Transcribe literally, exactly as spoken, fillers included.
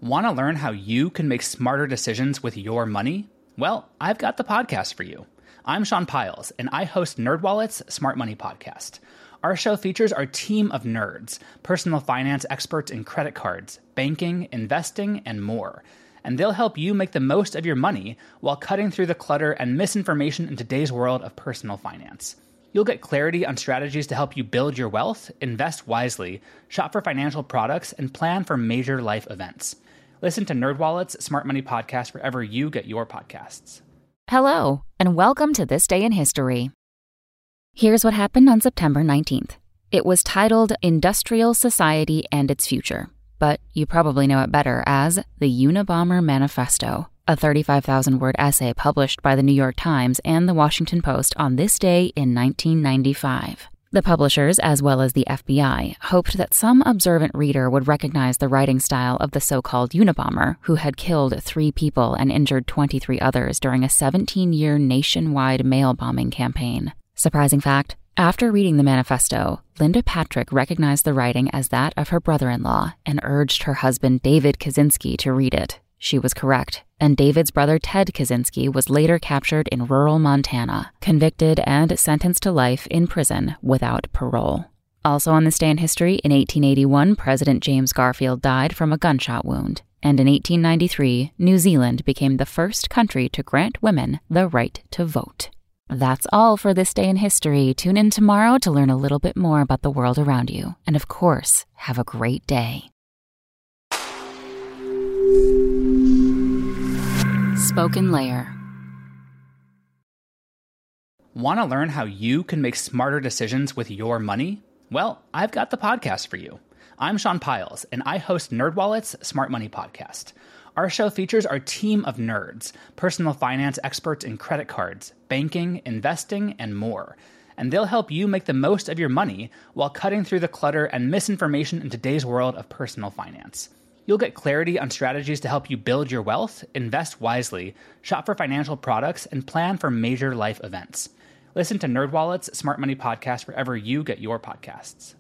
Want to learn how you can make smarter decisions with your money? Well, I've got the podcast for you. I'm Sean Pyles, and I host NerdWallet's Smart Money Podcast. Our show features our team of nerds, personal finance experts in credit cards, banking, investing, and more. And they'll help you make the most of your money while cutting through the clutter and misinformation in today's world of personal finance. You'll get clarity on strategies to help you build your wealth, invest wisely, shop for financial products, and plan for major life events. Listen to NerdWallet's Smart Money Podcast wherever you get your podcasts. Hello, and welcome to This Day in History. Here's what happened on September nineteenth. It was titled Industrial Society and Its Future, but you probably know it better as the Unabomber Manifesto, a thirty-five thousand word essay published by the New York Times and the Washington Post on this day in nineteen ninety-five. The publishers, as well as the F B I, hoped that some observant reader would recognize the writing style of the so-called Unabomber, who had killed three people and injured twenty-three others during a seventeen-year nationwide mail bombing campaign. Surprising fact, after reading the manifesto, Linda Patrick recognized the writing as that of her brother-in-law and urged her husband David Kaczynski to read it. She was correct, and David's brother Ted Kaczynski was later captured in rural Montana, convicted and sentenced to life in prison without parole. Also on this day in history, in eighteen eighty-one, President James Garfield died from a gunshot wound, and in eighteen ninety-three, New Zealand became the first country to grant women the right to vote. That's all for this day in history. Tune in tomorrow to learn a little bit more about the world around you, and of course, have a great day. Spoken Layer. Want to learn how you can make smarter decisions with your money? Well, I've got the podcast for you. I'm Sean Pyles, and I host NerdWallet's Smart Money Podcast. Our show features our team of nerds, personal finance experts in credit cards, banking, investing, and more. And they'll help you make the most of your money while cutting through the clutter and misinformation in today's world of personal finance. You'll get clarity on strategies to help you build your wealth, invest wisely, shop for financial products, and plan for major life events. Listen to NerdWallet's Smart Money Podcast wherever you get your podcasts.